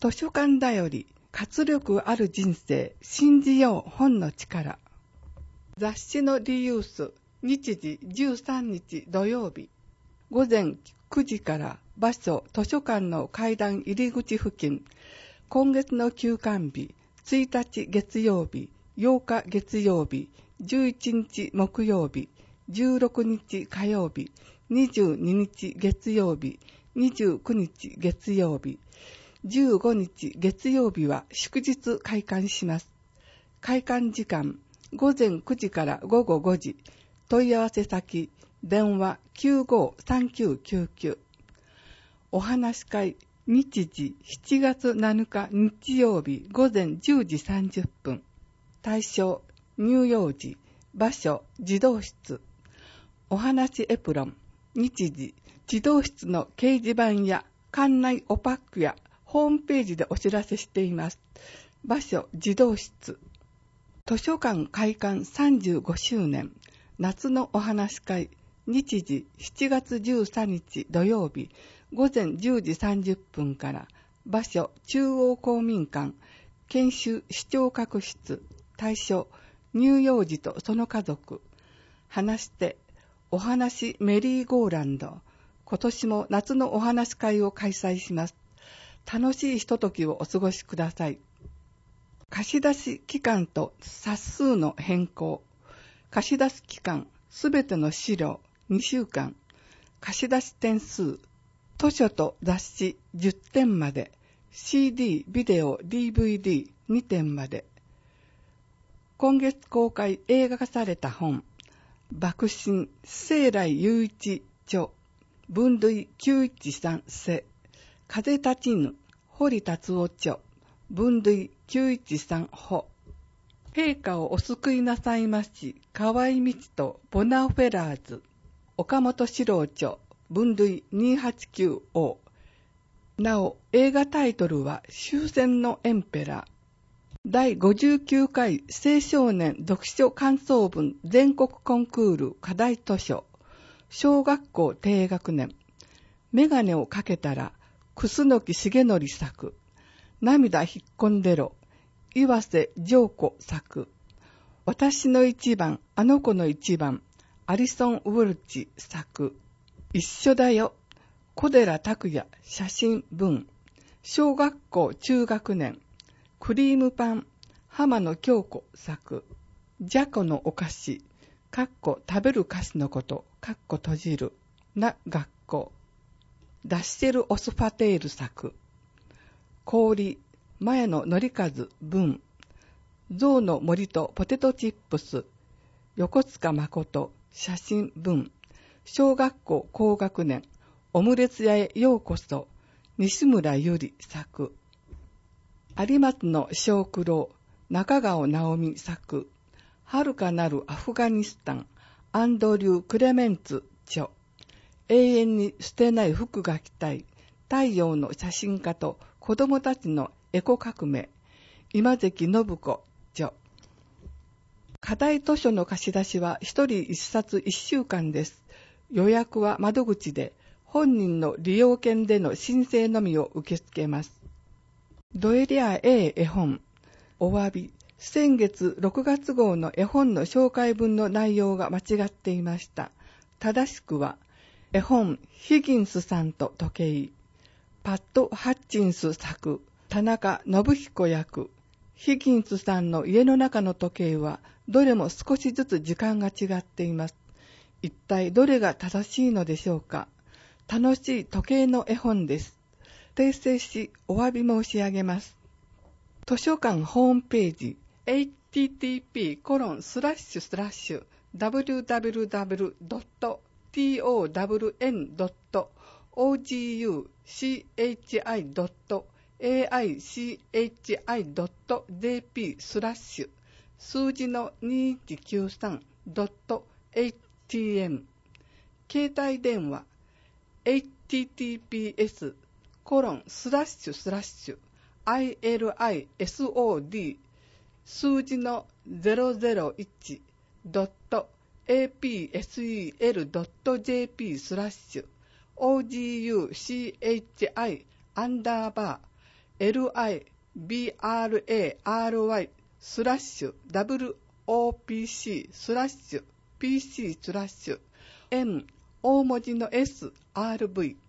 図書館だより活力ある人生、信じよう本の力。雑誌のリユース、日時13日土曜日、午前9時から場所図書館の階段入り口付近。今月の休館日、1日月曜日、8日月曜日、11日木曜日、16日火曜日、22日月曜日、29日月曜日、15日月曜日は祝日開館します。開館時間、午前9時から午後5時。問い合わせ先、電話 953999。お話し会、日時7月7日日曜日午前10時30分。対象、乳幼児。場所、児童室。お話エプロン。日時、児童室の掲示板や館内おパックやホームページでお知らせしています。場所、児童室。図書館開館35周年。夏のお話会。日時、7月13日土曜日。午前10時30分から。場所、中央公民館。研修視聴覚室。対象、乳幼児とその家族。話して、お話メリーゴーランド。今年も夏のお話会を開催します。楽しいひとときをお過ごしください。貸し出し期間と冊数の変更。貸し出す期間、すべての資料2週間。貸し出し点数、図書と雑誌10点まで。CD、ビデオ、DVD2 点まで。今月公開映画化された本、爆心清来雄一著、分類913世、風立ちぬ堀達夫著、分類913歩。陛下をお救いなさいまし、河合道とボナーフェラーズ、岡本史郎著、分類289O。なお、映画タイトルは終戦のエンペラー。第59回青少年読書感想文全国コンクール課題図書。小学校低学年。メガネをかけたら、楠木重則作。涙引っ込んでろ。岩瀬譲子作。私の一番、あの子の一番。アリソン・ウォルチ作。一緒だよ。小寺拓也写真文。小学校中学年。クリームパン。浜野京子作。じゃこのお菓子。かっこ食べる菓子のこと。かっこ閉じる。な学校。ダッシェル・オスファテール作。氷。前野則和文。象の森とポテトチップス。横塚誠写真文。小学校高学年。オムレツ屋へようこそ。西村ゆり作。有松の小九郎。中川直美作。遥かなるアフガニスタン。アンドリュー・クレメンツ著。永遠に捨てない服が着たい。太陽の写真家と子供たちのエコ革命。今関信子著。課題図書の貸し出しは1人1冊1週間です。予約は窓口で、本人の利用券での申請のみを受け付けます。ドエリア A 絵本。お詫び。先月6月号の絵本の紹介文の内容が間違っていました。正しくは、絵本ヒギンスさんと時計。パッド・ハッチンス作。田中信彦役。ヒギンスさんの家の中の時計は、どれも少しずつ時間が違っています。一体どれが正しいのでしょうか。楽しい時計の絵本です。訂正しお詫び申し上げます。図書館ホームページ http://www.townchi.aichi.jp/ 数字の 2193.htm 携帯電話 https://ILISOD 数字の 001.apsel.jp/ oguchi_ library/wopc/pc/n 大文字の srv